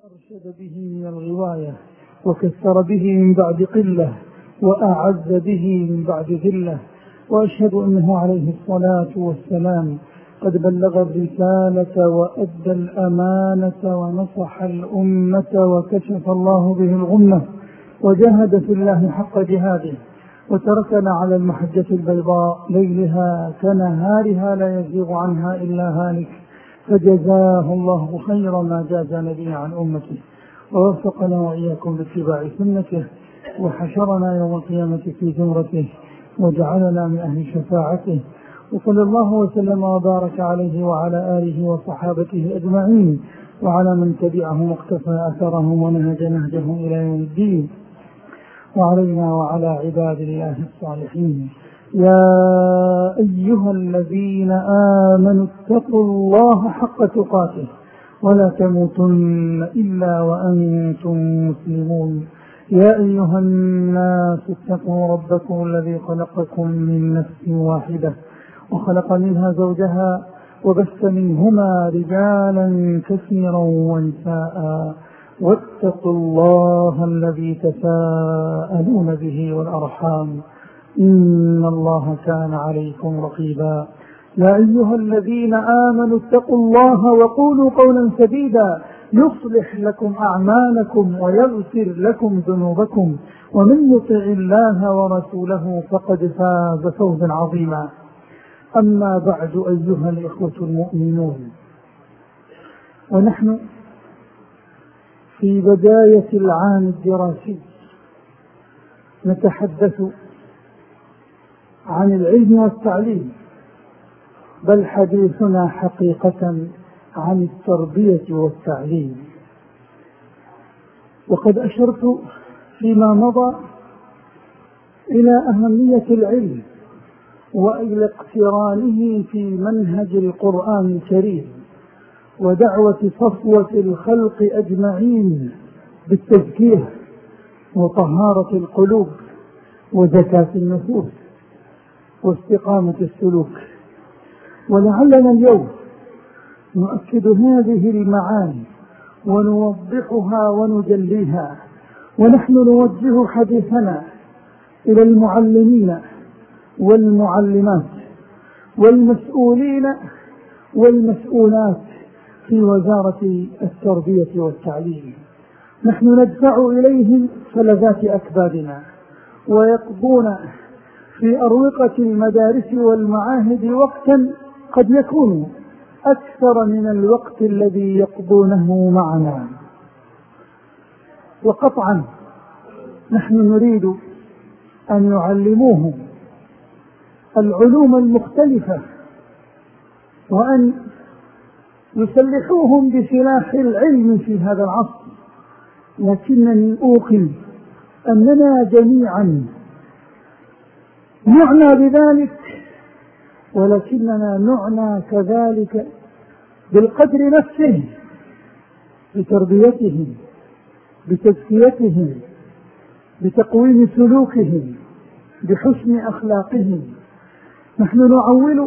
أرشد به من الغواية، وكثر به من بعد قلة، وأعز به من بعد ذلة. وأشهد أنه عليه الصلاة والسلام قد بلغ الرسالة وأدى الأمانة ونصح الأمة، وكشف الله به الغمة، وجاهد في الله حق جهاده، وتركنا على المحجة البيضاء ليلها كنهارها لا يزيغ عنها إلا هالك، فجزاه الله خير ما جاز نبي عن أمته، ووفقنا وإياكم باتباع سنته، وحشرنا يوم القيامة في زمرته، وجعلنا من أهل شفاعته. وصلى الله وسلم وبارك عليه وعلى آله وصحابته أجمعين، وعلى من تبعهم واقتفى أثرهم ونهج نهجهم إلى يوم الدين، وعلينا وعلى عباد الله الصالحين. يا أيها الذين آمنوا اتقوا الله حق تقاته ولا تموتن إلا وأنتم مسلمون. يا أيها الناس اتقوا ربكم الذي خلقكم من نفس واحدة، وخلق منها زوجها، وبث منهما رجالا كثيرا ونساء، واتقوا الله الذي تساءلون به والأرحام، إن الله كان عليكم رقيبا. يا أيها الذين آمنوا اتقوا الله وقولوا قولا سديدا يصلح لكم أعمالكم ويغفر لكم ذنوبكم، ومن يطع الله ورسوله فقد فاز فوزا عظيما. أما بعد، أيها الإخوة المؤمنون، ونحن في بداية العام الدراسي نتحدث عن العلم والتعليم، بل حديثنا حقيقة عن التربية والتعليم. وقد أشرت فيما مضى إلى أهمية العلم وإلى اقترانه في منهج القرآن الكريم، ودعوة صفوة الخلق أجمعين بالتزكية وطهارة القلوب وزكاة النفوس واستقامة السلوك. ولعلنا اليوم نؤكد هذه المعاني ونوضحها ونجليها، ونحن نوجه حديثنا إلى المعلمين والمعلمات والمسؤولين والمسؤولات في وزارة التربية والتعليم. نحن ندفع إليهم فلذات أكبادنا، ويقضون في أروقة المدارس والمعاهد وقتا قد يكون أكثر من الوقت الذي يقضونه معنا. وقطعا نحن نريد أن يعلموهم العلوم المختلفة، وأن يسلحوهم بسلاح العلم في هذا العصر، لكنني أوقن أننا جميعا نعنى بذلك، ولكننا نعنى كذلك بالقدر نفسه، بتربيتهم، بتزكيتهم، بتقويم سلوكهم، بحسن أخلاقهم. نحن نعول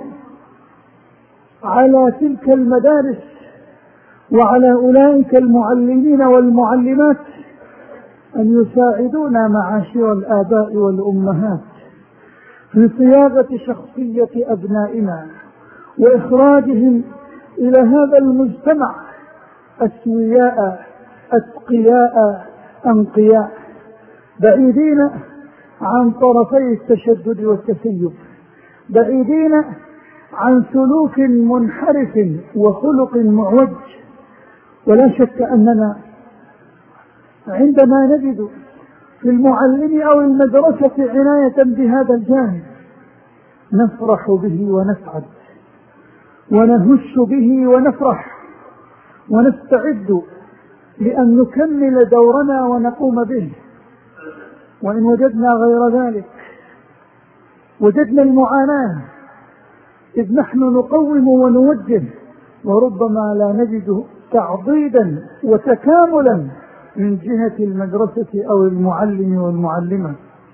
على تلك المدارس وعلى أولئك المعلمين والمعلمات أن يساعدونا معاشر الآباء والأمهات في صياغة شخصية أبنائنا وإخراجهم إلى هذا المجتمع أسوياء أتقياء أنقياء، بعيدين عن طرفي التشدد والتسيب، بعيدين عن سلوك منحرف وخلق معوج. ولا شك أننا عندما نجد في المعلم أو المدرسة عناية بهذا الجانب نفرح به ونسعد، ونهش به ونفرح، ونستعد لأن نكمل دورنا ونقوم به. وإن وجدنا غير ذلك وجدنا المعاناة، إذ نحن نقوم ونوجه، وربما لا نجد تعضيدا وتكاملا من جهة المدرسة أو المعلم والمعلمة.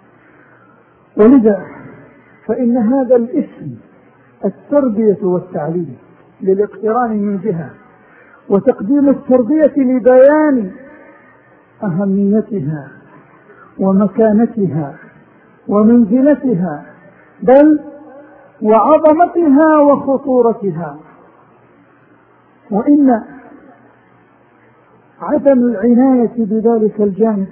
ولذا فإن هذا الاسم التربية والتعليم للاقتران من جهة، وتقديم التربية لبيان أهميتها ومكانتها ومنزلتها، بل وعظمتها وخطورتها. وإن عدم العناية بذلك الجانب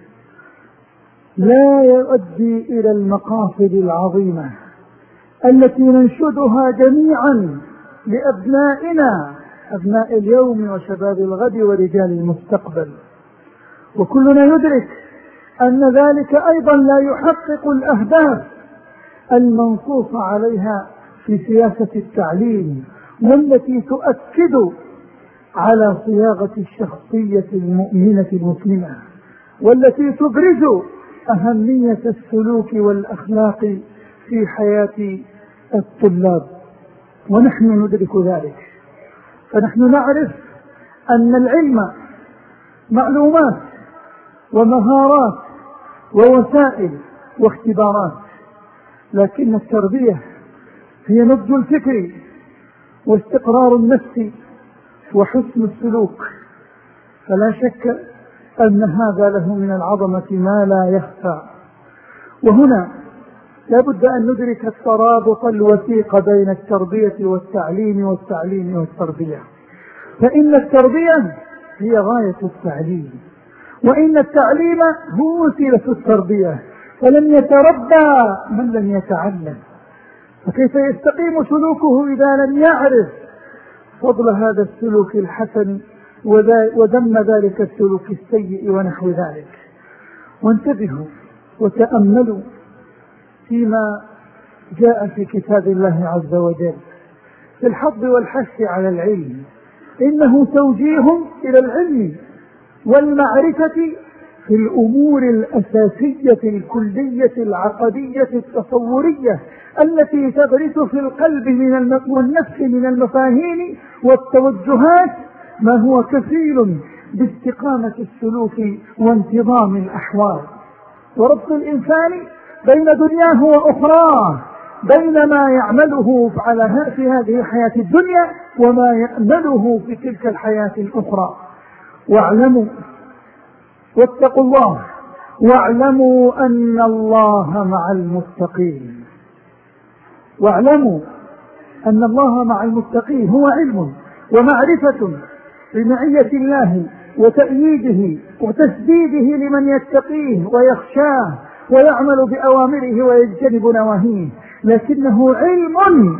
لا يؤدي إلى المقاصد العظيمة التي ننشدها جميعا لأبنائنا، أبناء اليوم وشباب الغد ورجال المستقبل. وكلنا يدرك أن ذلك أيضا لا يحقق الأهداف المنصوص عليها في سياسة التعليم، والتي تؤكد على صياغة الشخصية المؤمنة المسلمة، والتي تبرز أهمية السلوك والأخلاق في حياة الطلاب. ونحن ندرك ذلك، فنحن نعرف أن العلم معلومات ومهارات ووسائل واختبارات، لكن التربية هي نضج الفكر واستقرار النفس وحسن السلوك. فلا شك أن هذا له من العظمة ما لا يخفى. وهنا لا بد أن ندرك الترابط الوثيق بين التربية والتعليم والتعليم والتربية، فإن التربية هي غاية التعليم، وإن التعليم هو وسيلة التربية، فلن يتربى من لم يتعلم. فكيف يستقيم سلوكه إذا لم يعرف فضل هذا السلوك الحسن وذم ذلك السلوك السيء ونحو ذلك؟ وانتبهوا وتأملوا فيما جاء في كتاب الله عز وجل في الحض والحث على العلم، إنه توجيه إلى العلم والمعرفة في الأمور الأساسية الكلية العقدية التصورية التي تبرز في القلب والنفس من المفاهيم والتوجهات ما هو كفيل باستقامة السلوك وانتظام الأحوال وربط الإنسان بين دنياه وأخراه، بين ما يعمله في هذه الحياة الدنيا وما يأمله في تلك الحياة الأخرى. واعلموا واتقوا الله واعلموا أن الله مع المتقين. واعلموا أن الله مع المتقين هو علم ومعرفة بمعية الله وتأييده وتسديده لمن يتقيه ويخشاه ويعمل بأوامره ويجتنب نواهيه، لكنه علم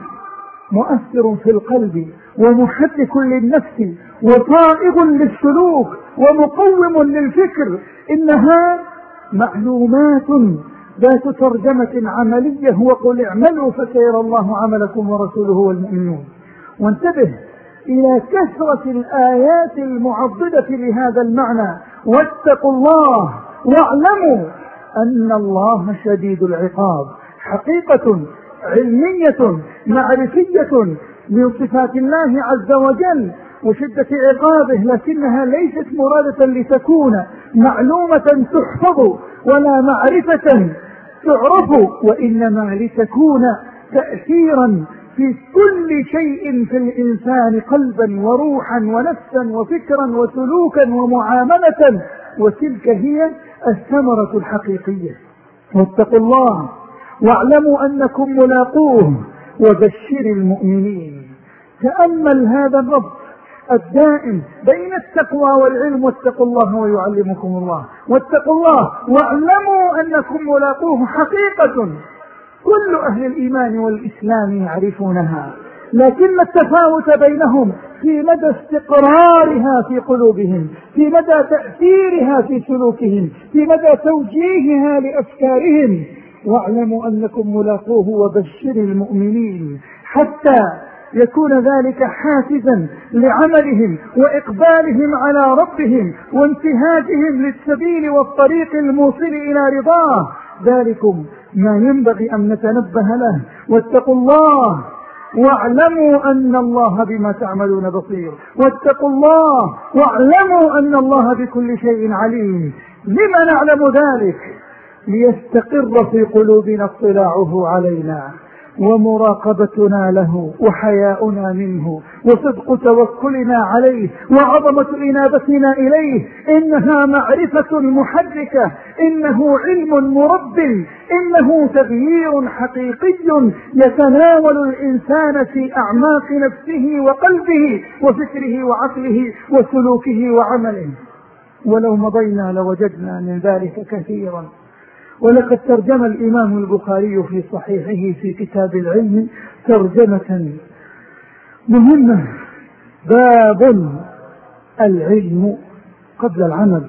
مؤثر في القلب ومحرك للنفس وطائغ للسلوك ومقوم للفكر. إنها معلومات ذات ترجمة عملية، وقل اعملوا فسيرى الله عملكم ورسوله والمؤمنون. وانتبه إلى كثرة الآيات المعضدة لهذا المعنى، واتقوا الله واعلموا أن الله شديد العقاب. حقيقة علمية معرفية من صفات الله عز وجل وشدة عقابه، لكنها ليست مرادة لتكون معلومة تحفظ ولا معرفة تعرف، وإنما لتكون تأثيرا في كل شيء في الإنسان، قلبا وروحا ونفسا وفكرا وسلوكا ومعاملة، وتلك هي الثمرة الحقيقية. واتقوا الله واعلموا أنكم ملاقوه وبشر المؤمنين. تأمل هذا الربط الدائم بين التقوى والعلم. واتقوا الله ويعلمكم الله، واتقوا الله واعلموا أنكم ملاقوه. حقيقة كل أهل الإيمان والإسلام يعرفونها، لكن التفاوت بينهم في مدى استقرارها في قلوبهم، في مدى تأثيرها في سلوكهم، في مدى توجيهها لأفكارهم. واعلموا أنكم ملاقوه وبشر المؤمنين، حتى يكون ذلك حافزا لعملهم وإقبالهم على ربهم وانتهاجهم للسبيل والطريق الموصل إلى رضاه. ذلكم ما ينبغي أن نتنبه له. واتقوا الله واعلموا أن الله بما تعملون بصير. واتقوا الله واعلموا أن الله بكل شيء عليم. لما نعلم ذلك؟ ليستقر في قلوبنا اطلاعه علينا ومراقبتنا له وحياؤنا منه وصدق توكلنا عليه وعظمة إنابتنا إليه. إنها معرفة محركة، إنه علم مرب، إنه تغيير حقيقي يتناول الإنسان في أعماق نفسه وقلبه وفكره وعقله وسلوكه وعمله. ولو مضينا لوجدنا من ذلك كثيرا. ولقد ترجم الإمام البخاري في صحيحه في كتاب العلم ترجمة مهمة: باب العلم قبل العمل،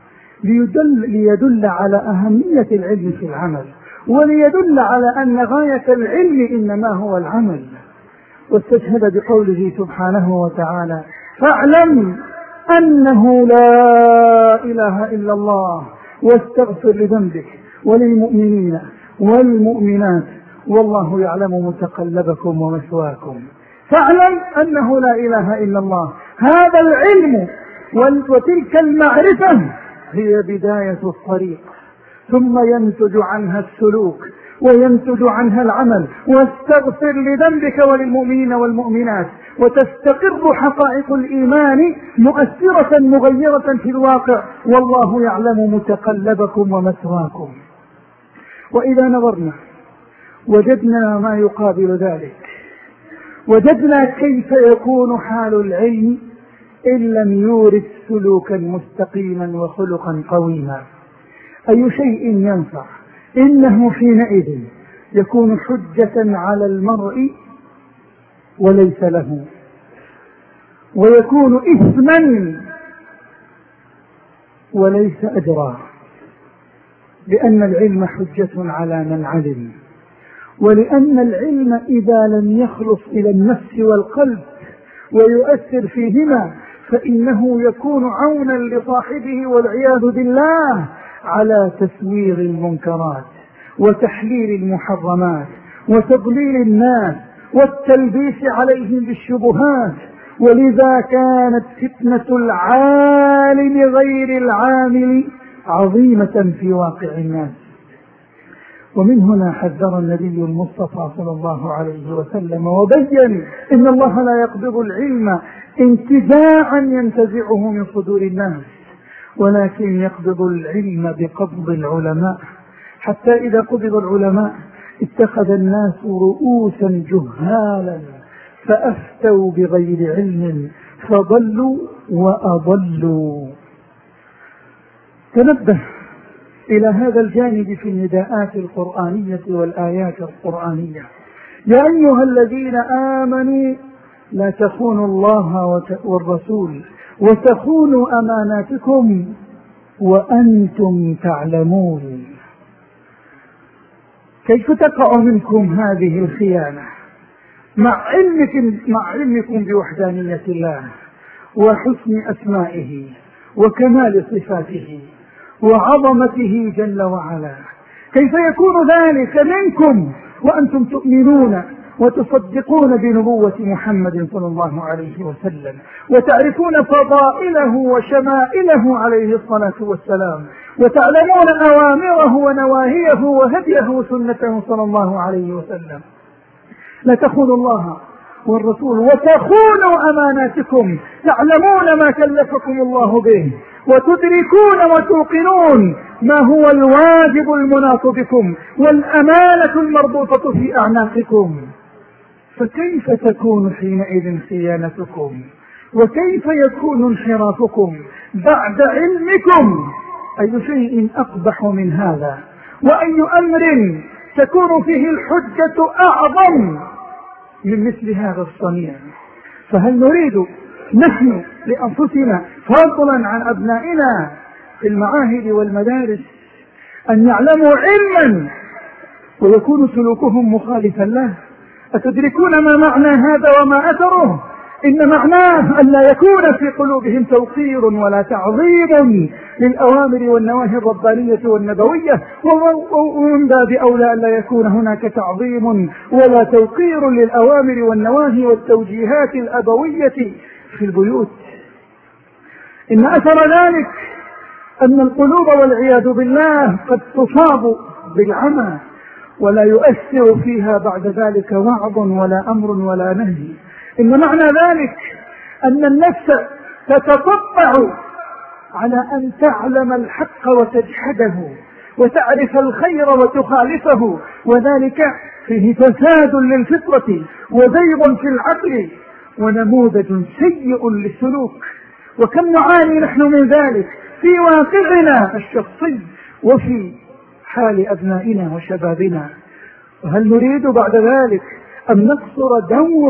ليدل على أهمية العلم في العمل، وليدل على أن غاية العلم إنما هو العمل. واستشهد بقوله سبحانه وتعالى: فاعلم أنه لا إله إلا الله واستغفر لذنبك وللمؤمنين والمؤمنات والله يعلم متقلبكم ومثواكم. فاعلم أنه لا إله إلا الله. هذا العلم وتلك المعرفة هي بداية الطريق، ثم ينتج عنها السلوك وينتج عنها العمل. واستغفر لذنبك وللمؤمنين والمؤمنات، وتستقر حقائق الإيمان مؤثرة مغيرة في الواقع. والله يعلم متقلبكم ومثواكم. وإذا نظرنا وجدنا ما يقابل ذلك، وجدنا كيف يكون حال العلم إن لم يورث سلوكا مستقيما وخلقا قويما. أي شيء ينفع إنه حينئذ يكون حجة على المرء وليس له، ويكون إثما وليس أجرا، لأن العلم حجة على من علم، ولأن العلم إذا لم يخلص إلى النفس والقلب ويؤثر فيهما فإنه يكون عونا لصاحبه والعياذ بالله على تسوير المنكرات وتحليل المحرمات وتضليل الناس والتلبيس عليهم بالشبهات. ولذا كانت فتنة العالم غير العامل عظيمة في واقع الناس. ومن هنا حذر النبي المصطفى صلى الله عليه وسلم وبين إن الله لا يقبض العلم انتزاعا ينتزعه من صدور الناس، ولكن يقبض العلم بقبض العلماء، حتى إذا قبض العلماء اتخذ الناس رؤوسا جهالا فأفتوا بغير علم فضلوا وأضلوا. تنبه إلى هذا الجانب في النداءات القرآنية والآيات القرآنية: يا أيها الذين آمنوا لا تخونوا الله والرسول وتخونوا أماناتكم وأنتم تعلمون. كيف تقع منكم هذه الخيانة مع علمكم بوحدانية الله وحسن أسمائه وكمال صفاته وعظمته جل وعلا؟ كيف يكون ذلك منكم وأنتم تؤمنون وتصدقون بنبوة محمد صلى الله عليه وسلم وتعرفون فضائله وشمائله عليه الصلاة والسلام وتعلمون أوامره ونواهيه وهديه وسنته صلى الله عليه وسلم؟ لا تخونوا الله والرسول وتخونوا أماناتكم، تعلمون ما كلفكم الله به وتدركون وتوقنون ما هو الواجب المناط بكم والأمانة المربوطة في أعناقكم. فكيف تكون حينئذ خيانتكم؟ وكيف يكون انحرافكم بعد علمكم؟ أي شيء أقبح من هذا؟ وأي أمر تكون فيه الحجة أعظم من مثل هذا الصنيع؟ فهل نريد نحن لأنفسنا فضلا عن أبنائنا في المعاهد والمدارس أن يعلموا علما ويكون سلوكهم مخالفا له؟ أتدركون ما معنى هذا وما أثره؟ إن معناه أن لا يكون في قلوبهم توقير ولا تعظيم للأوامر والنواهي الربانية والنبوية، ومن باب أولى أن لا يكون هناك تعظيم ولا توقير للأوامر والنواهي والتوجيهات الأبوية في البيوت. إن أثر ذلك أن القلوب والعياذ بالله قد تصاب بالعمى ولا يؤثر فيها بعد ذلك وعظ ولا أمر ولا نهي. إن معنى ذلك أن النفس تتقطع على أن تعلم الحق وتجحده، وتعرف الخير وتخالفه، وذلك فيه فساد للفطرة وزيغ في العقل ونموذج سيء للسلوك. وكم نعاني نحن من ذلك في واقعنا الشخصي وفي حال أبنائنا وشبابنا. وهل نريد بعد ذلك أن نقصر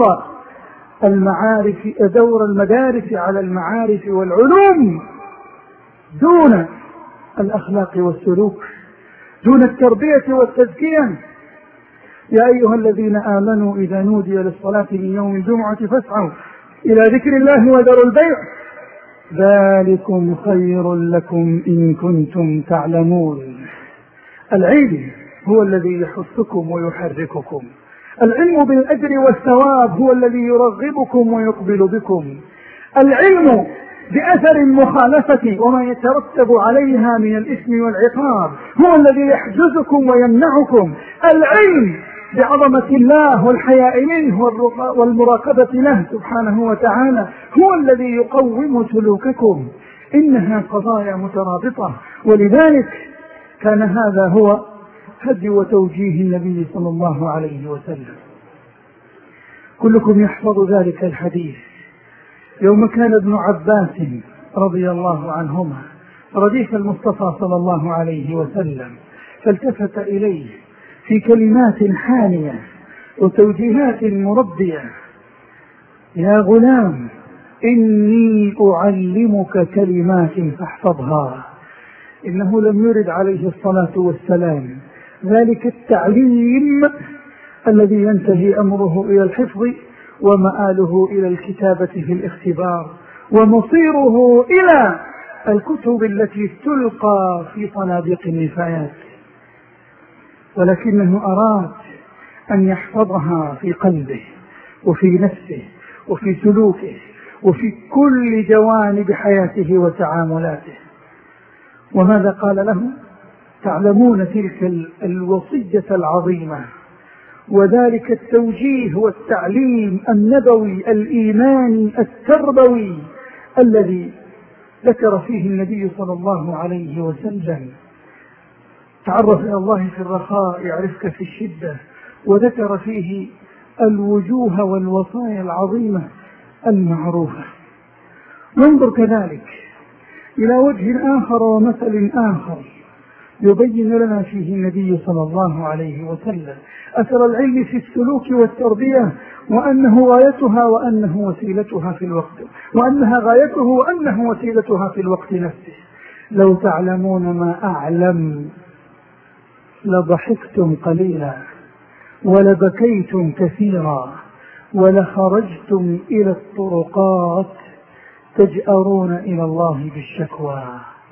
دور المدارس على المعارف والعلوم دون الأخلاق والسلوك، دون التربية والتزكية؟ يا أيها الذين آمنوا إذا نودي للصلاة من يوم الجمعة فاسعوا إلى ذكر الله وذروا البيع ذلكم خير لكم إن كنتم تعلمون. العلم هو الذي يحثكم ويحرككم، العلم بالأجر والثواب هو الذي يرغبكم ويقبل بكم، العلم بأثر المخالفة وما يترتب عليها من الإثم والعقاب هو الذي يحجزكم ويمنعكم، العلم بعظمة الله والحياء منه والمراقبة له سبحانه وتعالى هو الذي يقوم سلوككم. إنها قضايا مترابطة، ولذلك كان هذا هو هدي وتوجيه النبي صلى الله عليه وسلم. كلكم يحفظ ذلك الحديث يوم كان ابن عباس رضي الله عنهما رديف المصطفى صلى الله عليه وسلم، فالتفت إليه في كلمات حانية وتوجيهات مربية: يا غلام إني أعلمك كلمات فاحفظها. إنه لم يرد عليه الصلاة والسلام ذلك التعليم الذي ينتهي أمره إلى الحفظ ومآله إلى الكتابة في الاختبار ومصيره إلى الكتب التي تلقى في صناديق النفايات، ولكنه أراد أن يحفظها في قلبه وفي نفسه وفي سلوكه وفي كل جوانب حياته وتعاملاته. وماذا قال له؟ تعلمون تلك الوصية العظيمة وذلك التوجيه والتعليم النبوي الإيماني التربوي الذي ذكر فيه النبي صلى الله عليه وسلم: تعرف إلى الله في الرخاء يعرفك في الشدة، وذكر فيه الوجوه والوصايا العظيمة المعروفة. ننظر كذلك إلى وجه آخر ومثل آخر يبين لنا فيه النبي صلى الله عليه وسلم أثر العلم في السلوك والتربية، وأنه غايتها وأنه وسيلتها في الوقت، وأنها غايته وأنه وسيلتها في الوقت نفسه. لو تعلمون ما أعلم لضحكتم قليلا ولبكيتم كثيرا ولخرجتم إلى الطرقات تجأرون إلى الله بالشكوى.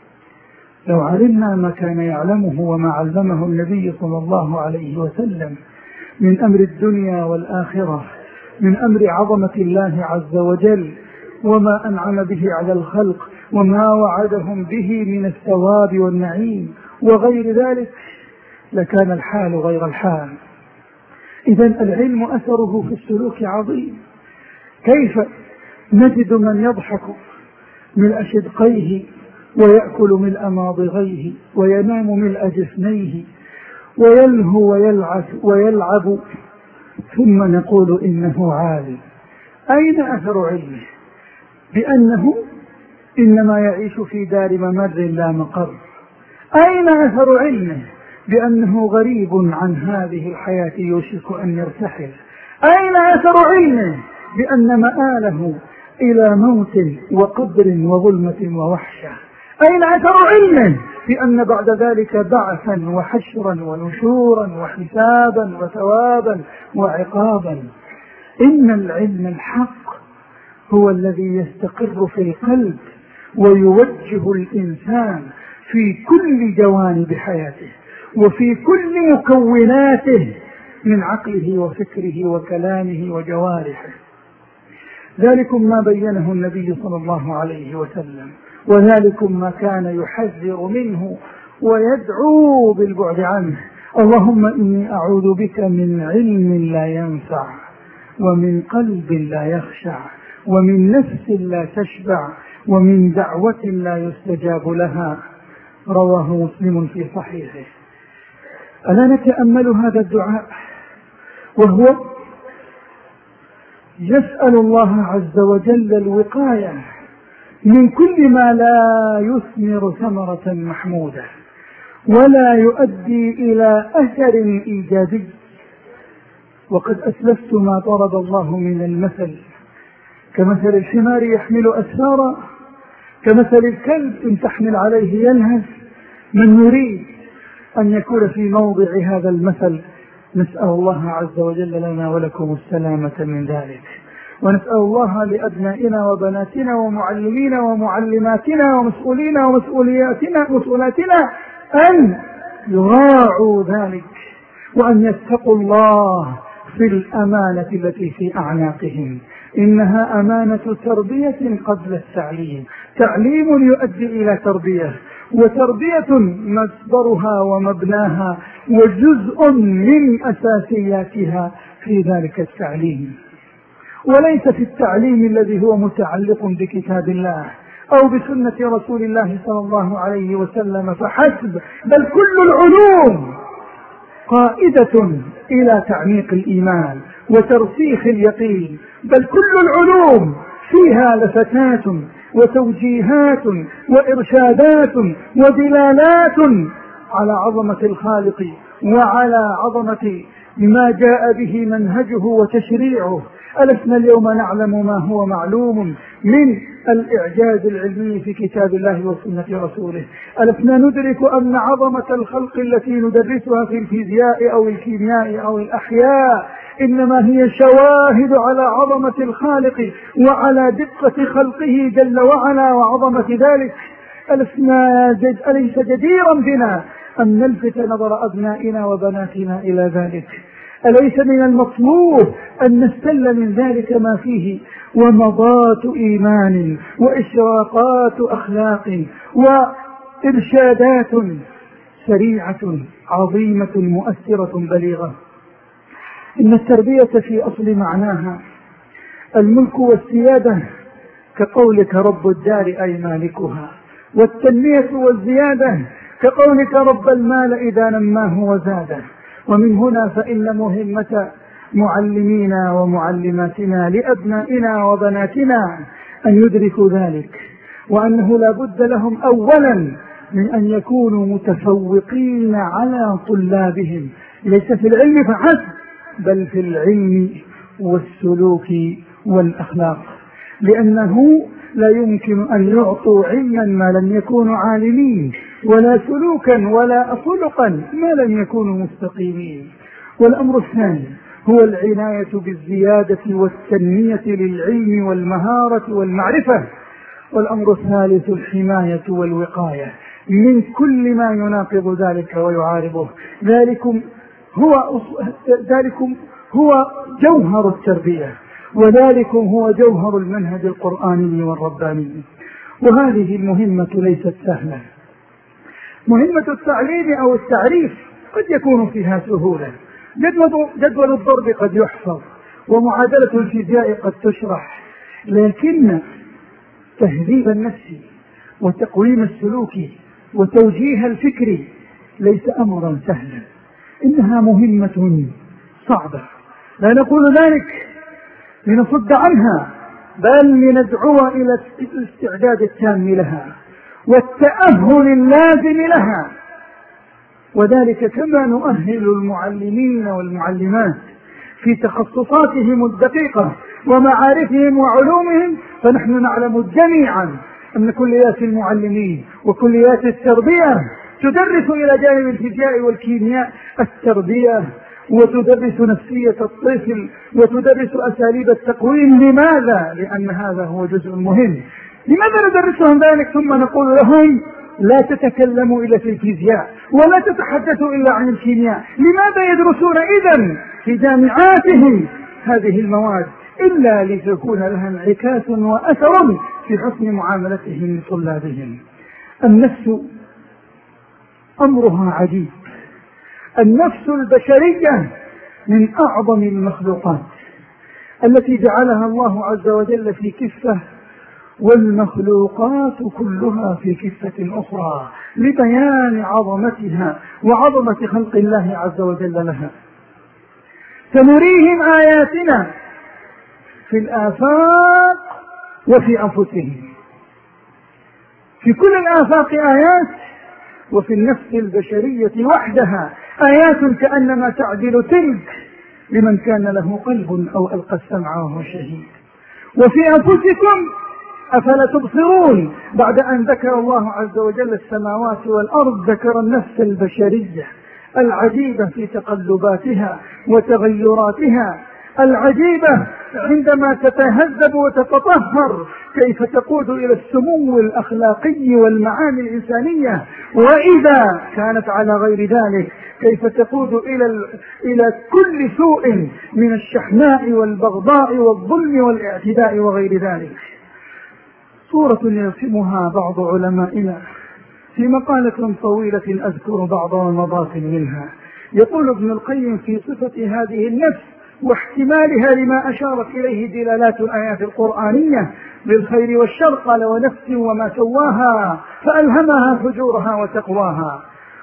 لو علمنا ما كان يعلمه وما علمه النبي صلى الله عليه وسلم من أمر الدنيا والآخرة، من أمر عظمة الله عز وجل وما أنعم به على الخلق وما وعدهم به من الثواب والنعيم وغير ذلك، لكان الحال غير الحال. إذن العلم أثره في السلوك عظيم. كيف نجد من يضحك ملء شدقيه ويأكل ملء ماضغيه وينام ملء جفنيه ويلهو ويلعب ثم نقول إنه عالم؟ أين أثر علمه؟ بأنه إنما يعيش في دار ممر لا مقر. أين أثر علمه؟ بأنه غريب عن هذه الحياة يوشك أن يرتحل. أين أثر علمه؟ بأن مآله إلى موت وقبر وظلمة ووحشة. أين أثر علمه؟ بأن بعد ذلك بعثا وحشرا ونشورا وحسابا وثوابا وعقابا. إن العلم الحق هو الذي يستقر في القلب ويوجه الإنسان في كل جوانب حياته وفي كل مكوناته من عقله وفكره وكلامه وجوارحه. ذلكم ما بينه النبي صلى الله عليه وسلم، وذلكم ما كان يحذر منه ويدعو بالبعد عنه. اللهم إني أعوذ بك من علم لا ينفع، ومن قلب لا يخشع، ومن نفس لا تشبع، ومن دعوة لا يستجاب لها. رواه مسلم في صحيحه. ألا نتأمل هذا الدعاء وهو يسأل الله عز وجل الوقاية من كل ما لا يثمر ثمرة محمودة ولا يؤدي إلى أثر إيجابي. وقد أسلفت ما ضرب الله من المثل، كمثل الحمار يحمل أسفارا، كمثل الكلب إن تحمل عليه يلهث. من يريد أن يكون في موضع هذا المثل نسأل الله عز وجل لنا ولكم السلامة من ذلك، ونسأل الله لأبنائنا وبناتنا ومعلمينا ومعلماتنا ومسؤولين ومسؤولاتنا أن يراعوا ذلك، وأن يتقوا الله في الأمانة التي في أعناقهم. إنها أمانة تربية قبل التعليم، تعليم يؤدي إلى تربية، وتربية مصدرها ومبناها وجزء من أساسياتها في ذلك التعليم، وليس في التعليم الذي هو متعلق بكتاب الله أو بسنة رسول الله صلى الله عليه وسلم فحسب، بل كل العلوم قائدة إلى تعميق الإيمان وترسيخ اليقين، بل كل العلوم فيها لفتات وتوجيهات وإرشادات ودلالات على عظمة الخالق وعلى عظمة ما جاء به منهجه وتشريعه. ألسنا اليوم نعلم ما هو معلوم من الإعجاز العلمي في كتاب الله وسنة رسوله؟ ألسنا ندرك أن عظمة الخلق التي ندرسها في الفيزياء أو الكيمياء أو الأحياء إنما هي شواهد على عظمة الخالق وعلى دقة خلقه جل وعلا وعظمة ذلك؟ أليس جديرا بنا أن نلفت نظر أبنائنا وبناتنا إلى ذلك؟ أليس من المطلوب أن نستل من ذلك ما فيه ومضات إيمان وإشراقات أخلاق وإرشادات سريعة عظيمة مؤثرة بليغة؟ إن التربية في أصل معناها الملك والسيادة، كقولك رب الدار أي مالكها، والتنمية والزيادة كقولك رب المال إذا نماه وزاده. ومن هنا فإن مهمة معلمينا ومعلماتنا لأبنائنا وبناتنا أن يدركوا ذلك، وأنه لا بد لهم أولا من أن يكونوا متفوقين على طلابهم، ليس في العلم فحسب بل في العلم والسلوك والأخلاق، لأنه لا يمكن أن يعطوا علما ما لم يكونوا عالمين، ولا سلوكا ولا خلقا ما لم يكونوا مستقيمين. والأمر الثاني هو العناية بالزيادة والتنمية للعلم والمهارة والمعرفة. والأمر الثالث الحماية والوقاية من كل ما يناقض ذلك ويعارضه. ذلكم هو جوهر التربية، وذلكم هو جوهر المنهج القرآني والرباني. وهذه المهمة ليست سهلة. مهمة التعليم أو التعريف قد يكون فيها سهولة، جدول الضرب قد يحفظ، ومعادلة الفيزياء قد تشرح، لكن تهذيب النفس وتقويم السلوك وتوجيه الفكر ليس أمرا سهلا، إنها مهمة صعبة. لا نقول ذلك لنصد عنها، بل لندعو إلى الاستعداد التام لها والتأهل اللازم لها، وذلك كما نؤهل المعلمين والمعلمات في تخصصاتهم الدقيقة ومعارفهم وعلومهم. فنحن نعلم جميعا أن كليات المعلمين وكليات التربية تدرس إلى جانب الفيزياء والكيمياء التربية، وتدرس نفسية الطفل، وتدرس أساليب التقويم. لماذا؟ لأن هذا هو جزء مهم. لماذا ندرسهم ذلك ثم نقول لهم لا تتكلموا إلا في الفيزياء ولا تتحدثوا إلا عن الكيمياء؟ لماذا يدرسون إذن في جامعاتهم هذه المواد إلا لتكون لها انعكاس وأثر في حسن معاملتهم لطلابهم؟ النفس أمرها عجيب. النفس البشرية من أعظم المخلوقات التي جعلها الله عز وجل في كفة، والمخلوقات كلها في كفة أخرى لبيان عظمتها وعظمة خلق الله عز وجل لها. سنريهم آياتنا في الآفاق وفي أنفسهم. في كل الآفاق آيات، وفي النفس البشرية وحدها آيات كأنما تعدل تلك لمن كان له قلب أو ألقى السمع وهو شهيد. وفي أنفسكم أفلا تبصرون. بعد أن ذكر الله عز وجل السماوات والأرض ذكر النفس البشرية العجيبة في تقلباتها وتغيراتها، العجيبة عندما تتهذب وتتطهر كيف تقود إلى السمو الأخلاقي والمعاني الإنسانية، وإذا كانت على غير ذلك كيف تقود إلى كل سوء من الشحناء والبغضاء والظلم والاعتداء وغير ذلك. صورة يرسمها بعض علمائنا في مقالة طويلة أذكر بعض المضاف منها. يقول ابن القيم في صفة هذه النفس واحتمالها لما أشارت إليه دلالات الآيات القرآنية للخير والشر، قال: ونفس وما سواها فألهمها فجورها وتقواها.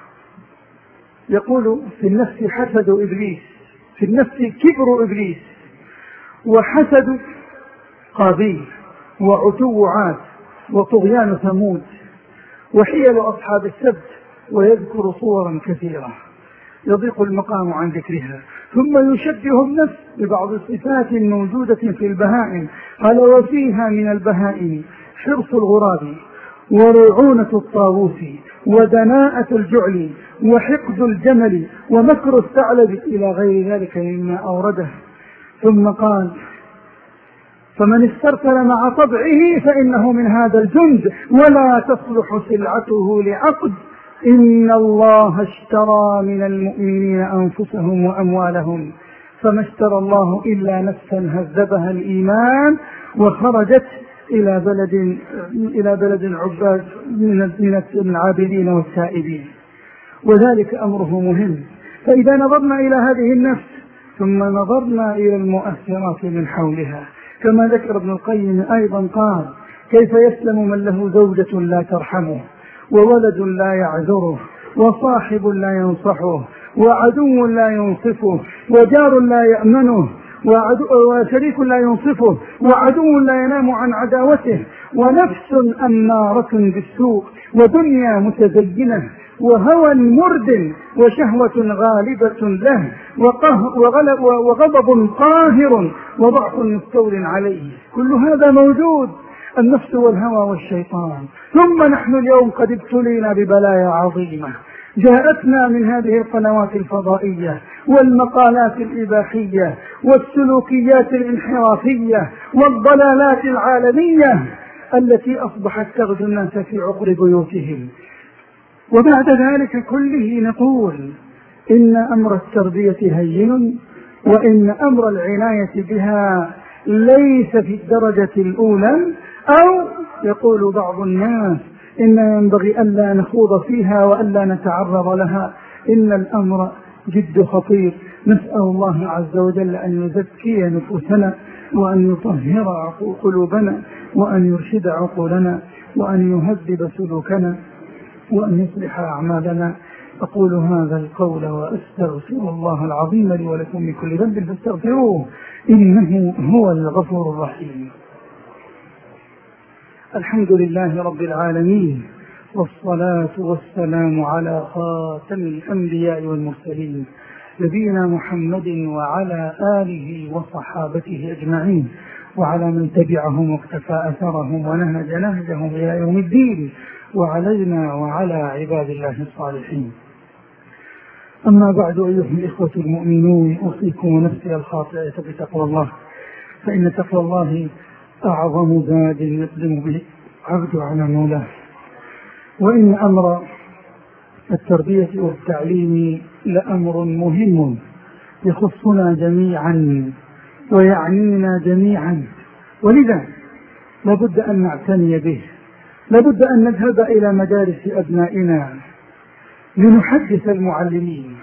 يقول: في النفس حسد إبليس، في النفس كبر إبليس، وحسد قابيل، وعتو عاد، وطغيان ثمود، وحيل أصحاب السبت، ويذكر صورا كثيرة يضيق المقام عن ذكرها. ثم يشبه النفس ببعض الصفات موجودة في البهائم، قال: وفيها من البهائم حرص الغراب، ورعونة الطاووس، ودناءة الجعل، وحقد الجمل، ومكر الثعلب، إلى غير ذلك مما أورده. ثم قال: فمن استرسل مع طبعه فإنه من هذا الجند، ولا تصلح سلعته لعقد، إن الله اشترى من المؤمنين أنفسهم وأموالهم، فما اشترى الله إلا نفسا هذبها الإيمان وخرجت إلى بلد عباد من العابدين والتائبين. وذلك أمره مهم. فإذا نظرنا إلى هذه النفس ثم نظرنا إلى المؤثرات من حولها، كما ذكر ابن القيم أيضا قال: كيف يسلم من له زوجة لا ترحمه، وولد لا يعذره، وصاحب لا ينصحه، وعدو لا ينصفه، وجار لا يأمنه، وشريك لا ينصفه، وعدو لا ينام عن عداوته، ونفس أمارة بالسوء، ودنيا متزينة، وهوى مرد، وشهوة غالبة له، وغضب قاهر، وضعف مستول عليه. كل هذا موجود، النفس والهوى والشيطان. ثم نحن اليوم قد ابتلينا ببلايا عظيمة جاءتنا من هذه القنوات الفضائية والمقالات الإباحية والسلوكيات الانحرافية والضلالات العالمية التي أصبحت تغزو الناس في عقر بيوتهم. وبعد ذلك كله نقول: إن أمر التربية هين، وإن أمر العناية بها ليس في الدرجة الأولى، أو يقول بعض الناس: إن ينبغي ألا نخوض فيها وألا نتعرض لها. إن الأمر جد خطير. نسأل الله عز وجل أن يزكي نفوسنا، وأن يطهر قلوبنا، وأن يرشد عقولنا، وأن يهذب سلوكنا، وأن يصلح أعمالنا. أقول هذا القول وأستغفر الله العظيم لي ولكم من كل ذنب فاستغفروه، إنه هو الغفور الرحيم. الحمد لله رب العالمين، والصلاة والسلام على خاتم الأنبياء والمرسلين، نبينا محمد وعلى آله وصحابته أجمعين، وعلى من تبعهم واقتفى أثرهم ونهج نهجهم إلى يوم الدين، وعلينا وعلى عباد الله الصالحين. أما بعد، أيها الإخوة المؤمنون، أوصيكم ونفسي الخاطئة بتقوى الله، فإن تقوى الله أعظم زاد يقدم به عبد على مولاه. وإن أمر التربية والتعليم لأمر مهم يخصنا جميعا ويعنينا جميعا، ولذا لابد أن نعتني به. لابد أن نذهب إلى مدارس أبنائنا لنحدث المعلمين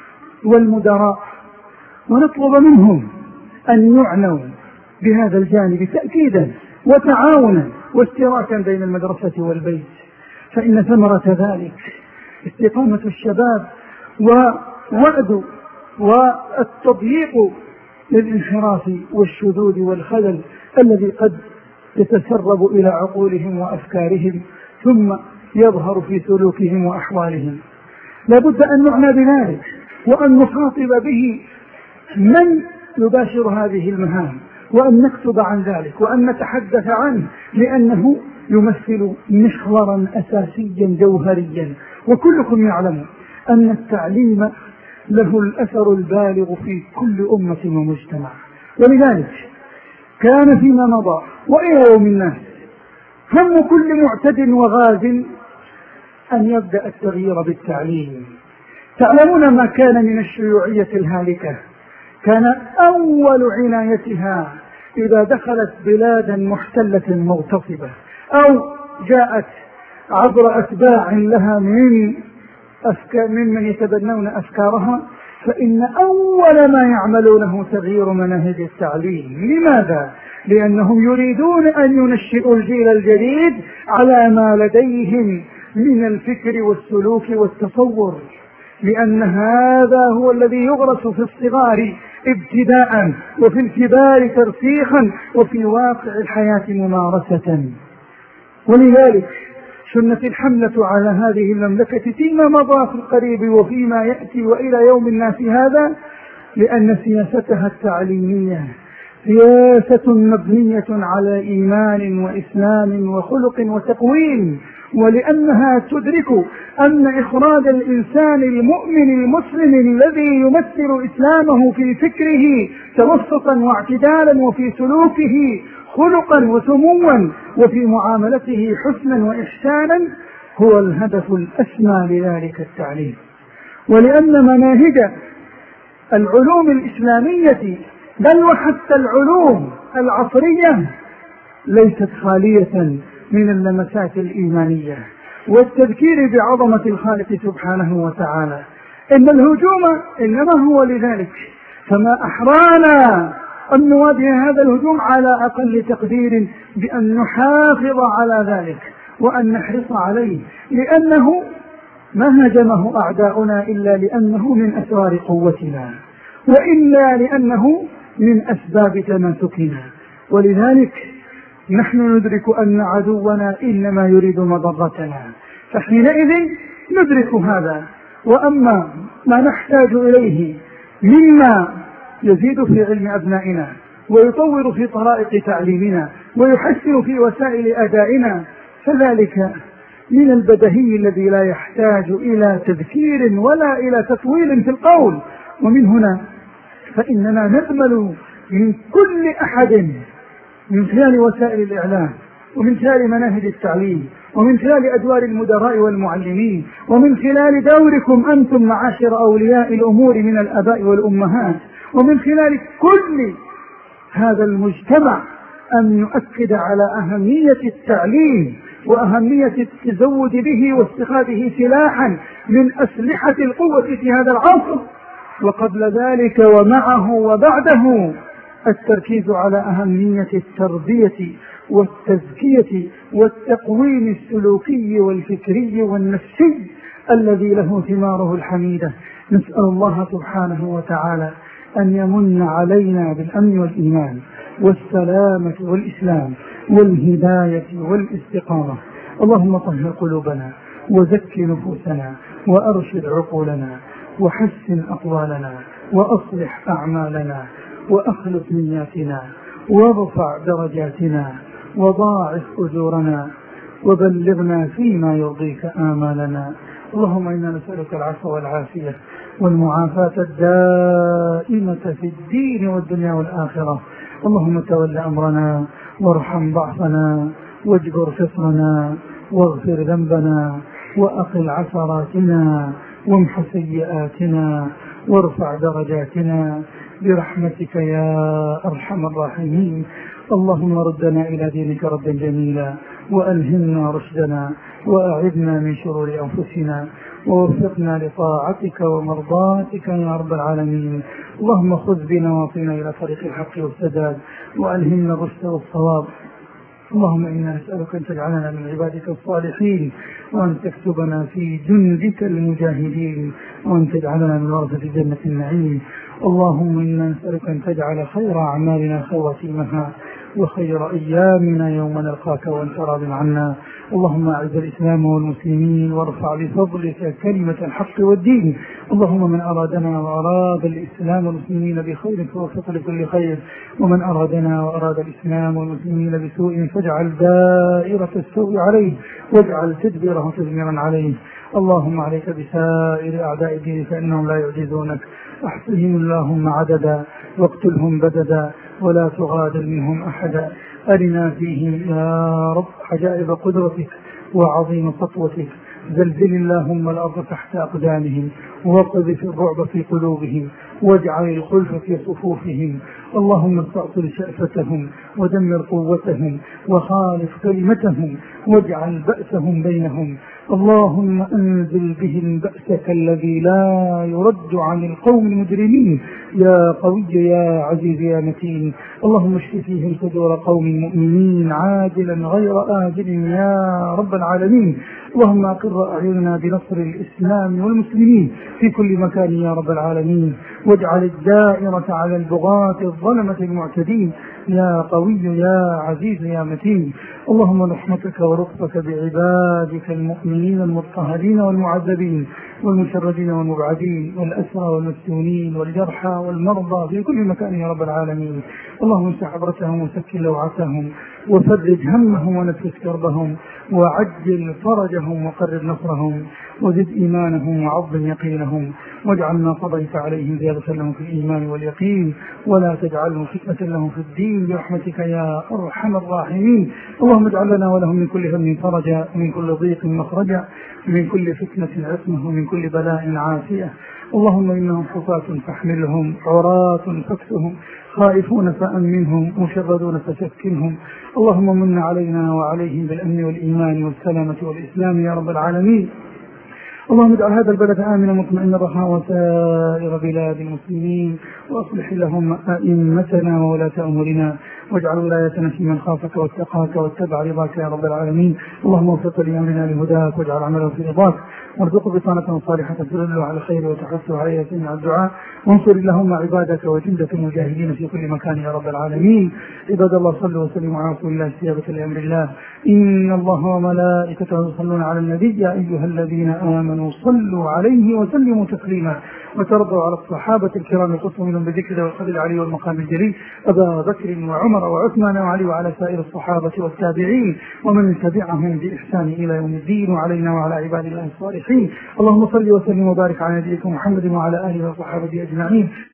والمدراء، ونطلب منهم أن يعنوا بهذا الجانب تأكيدا وتعاونا واشتراكا بين المدرسة والبيت، فإن ثمرة ذلك استقامة الشباب ووعد والتضييق للانحراف والشذوذ والخلل الذي قد يتسرب إلى عقولهم وأفكارهم ثم يظهر في سلوكهم وأحوالهم. لا بد أن نعنى بذلك وأن نخاطب به من يباشر هذه المهام، وأن نكتب عن ذلك وأن نتحدث عنه، لأنه يمثل محورا أساسيا جوهريا. وكلكم يعلم أن التعليم له الأثر البالغ في كل أمة ومجتمع، ولذلك كان فيما مضى وإلى يوم الناس هم كل معتد وغاز أن يبدأ التغيير بالتعليم. تعلمون ما كان من الشيوعية الهالكة، كان أول عنايتها إذا دخلت بلادا محتلة مغتصبة أو جاءت عبر أتباع لها ممن يتبنون أفكارها، فإن أول ما يعملونه تغيير مناهج التعليم. لماذا؟ لأنهم يريدون أن ينشئوا الجيل الجديد على ما لديهم من الفكر والسلوك والتصور، لأن هذا هو الذي يغرس في الصغار ابتداء وفي الكبار ترسيخا وفي واقع الحياة ممارسة. ولذلك سنت الحملة على هذه المملكة فيما مضى في القريب وفيما يأتي وإلى يوم الناس هذا، لأن سياستها التعليمية سياسة مبنية على إيمان وإسلام وخلق وتقويم، ولأنها تدرك أن إخراج الإنسان المؤمن المسلم الذي يمثل إسلامه في فكره توسطا واعتدالا وفي سلوكه خلقا وسموا وفي معاملته حسنا وإحسانا هو الهدف الأسمى لذلك التعليم. ولأن مناهج العلوم الإسلامية بل وحتى العلوم العصرية ليست خالية من اللمسات الإيمانية والتذكير بعظمة الخالق سبحانه وتعالى. إن الهجوم إنما هو لذلك، فما أحرانا أن نواجه هذا الهجوم على أقل تقدير بأن نحافظ على ذلك وأن نحرص عليه، لأنه ما هجمه أعداؤنا إلا لأنه من أسرار قوتنا وإلا لأنه من أسباب تماسكنا. ولذلك نحن ندرك أن عدونا إنما يريد مضرتنا، فحينئذ ندرك هذا. وأما ما نحتاج إليه مما يزيد في علم أبنائنا ويطور في طرائق تعليمنا ويحسن في وسائل أدائنا فذلك من البديهي الذي لا يحتاج إلى تذكير ولا إلى تطويل في القول. ومن هنا فإننا نأمل من كل أحد من خلال وسائل الإعلام ومن خلال مناهج التعليم ومن خلال أدوار المدراء والمعلمين ومن خلال دوركم أنتم معاشر أولياء الأمور من الآباء والأمهات ومن خلال كل هذا المجتمع أن نؤكد على أهمية التعليم وأهمية التزود به واتخاذه سلاحا من أسلحة القوة في هذا العصر. وقبل ذلك ومعه وبعده التركيز على أهمية التربية والتزكية والتقويم السلوكي والفكري والنفسي الذي له ثماره الحميدة. نسأل الله سبحانه وتعالى أن يمن علينا بالأمن والإيمان والسلامة والإسلام والهداية والاستقامة. اللهم طهر قلوبنا وزك نفوسنا وأرشد عقولنا وحسن أقوالنا وأصلح أعمالنا وأخلص نياتنا وارفع درجاتنا وضاعف أجورنا وبلغنا فيما يرضيك آمالنا. اللهم إنا نسألك العفو والعافية والمعافاة الدائمة في الدين والدنيا والآخرة. اللهم تول أمرنا وارحم ضعفنا واجبر فطرنا واغفر ذنبنا وأقل عثراتنا وامح سيئاتنا وارفع درجاتنا برحمتك يا أرحم الراحمين. اللهم ردنا إلى دينك ردا جميلا وألهمنا رشدنا وأعذنا من شرور أنفسنا ووفقنا لطاعتك ومرضاتك يا رب العالمين. اللهم خذ بنواصينا إلى طريق الحق والسداد، وألهمنا الرشد والصواب. اللهم إنا نسألك أن تجعلنا من عبادك الصالحين، وأن تكتبنا في جندك المجاهدين، وأن تجعلنا من ورثة جنة النعيم. اللهم إنا نسألك أن تجعل خير أعمالنا خواتيمها، وخير أيامنا يوم نلقاك وأنت راض عنا. اللهم أعز الإسلام والمسلمين، وارفع بفضلك كلمة الحق والدين. اللهم من أرادنا وأراد الإسلام والمسلمين بخير فوفق لكل خير، ومن أرادنا وأراد الإسلام والمسلمين بسوء فاجعل دائرة السوء عليه، واجعل تدبيره تدميرا عليه. اللهم عليك بسائر أعداء الدين فإنهم لا يعجزونك، احصهم اللهم عددا، واقتلهم بددا، ولا تغادر منهم أحدا. أرنا فيهم يا رب عجائب قدرتك وعظيم سطوتك. زلزل اللهم الأرض تحت أقدامهم، وقذف الرعب في قلوبهم، واجعل الخلف في صفوفهم. اللهم استأصل شأفتهم، ودمر قوتهم، وخالف كلمتهم، واجعل بأسهم بينهم. اللهم أنزل بهم بأسك الذي لا يرد عن القوم المجرمين يا قوي يا عزيز يا متين. اللهم اشف فيهم صدور قوم مؤمنين عاجلا غير آجل يا رب العالمين. اللهم أقر أعيننا بنصر الإسلام والمسلمين في كل مكان يا رب العالمين، واجعل الدائرة على البغاة الظلمة المعتدين يا قوي يا عزيز يا متين. اللهم رحمتك ورفقك بعبادك المؤمنين المضطهدين والمعذبين والمشردين والمبعدين والأسرى والمسجونين والجرحى والمرضى في كل مكان يا رب العالمين. اللهم امسح عبرتهم وسكن لوعتهم، وفرج همهم ونفس كربهم، وعجل فرجهم وقرب نصرهم، وزد إيمانهم وعظم يقينهم، واجعل ما قضيت عليهم زيادة لهم في الإيمان واليقين، ولا تجعلهم فتنة لهم في الدين برحمتك يا أرحم الراحمين. اللهم اجعل لنا ولهم من كل هم فرجا، ومن كل ضيق مخرجا، من كل فتنة عصمة، ومن كل بلاء عافية. اللهم إنهم حفاة فاحملهم، عراة فاكسهم، خائفون فأمنهم، مشردون فسكنهم. اللهم من علينا وعليهم بالأمن والإيمان والسلامة والإسلام يا رب العالمين. اللهم اجعل هذا البلد آمنا مطمئنا رخاء وسائر بلاد المسلمين، وأصلح اللهم أئمتنا وولاة أمورنا، واجعل ولايتنا في من خافك واتقاك واتبع رضاك يا رب العالمين. اللهم وفق لأمرنا لهداك، واجعل عمله في رضاك، وارزقه بطانة صالحة تدل على الخير وتحثه عليه سمع الدعاء. وانصر اللهم عبادك وجندك المجاهدين في كل مكان يا رب العالمين. عباد الله صلوا وسلموا على رسول الله استجابة لأمر الله. إن الله وملائكته يصلون على النبي يا أيها الذين آمنوا صلوا عليه وسلموا تسليما. وترضوا على الصحابة الكرام القسم منهم بذكر والقدر العلي والمقام الجليل أبا بكر وعمر وعثمان وعلي وعلى سائر الصحابة والتابعين ومن تبعهم بإحسان إلى يوم الدين، وعلينا وعلى عباد الله الصالحين. اللهم صل وسلم وبارك على نبيك محمد وعلى آله وصحبه أجمعين.